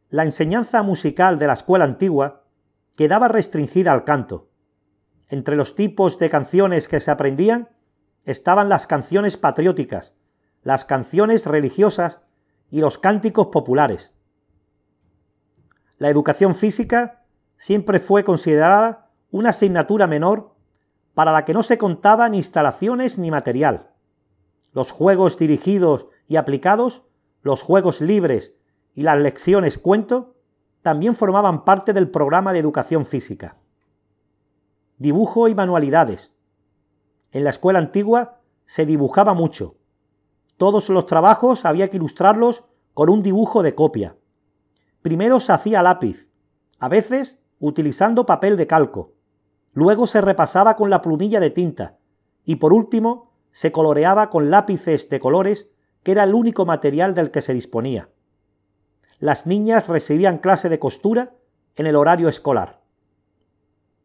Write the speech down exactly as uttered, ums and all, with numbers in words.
la enseñanza musical de la escuela antigua quedaba restringida al canto. Entre los tipos de canciones que se aprendían estaban las canciones patrióticas, las canciones religiosas y los cánticos populares. La educación física siempre fue considerada una asignatura menor para la que no se contaban instalaciones ni material. Los juegos dirigidos y aplicados, los juegos libres y las lecciones cuento también formaban parte del programa de educación física. Dibujo y manualidades. En la escuela antigua se dibujaba mucho. Todos los trabajos había que ilustrarlos con un dibujo de copia. Primero se hacía a lápiz, a veces utilizando papel de calco. Luego se repasaba con la plumilla de tinta y por último se coloreaba con lápices de colores, que era el único material del que se disponía. Las niñas recibían clase de costura en el horario escolar.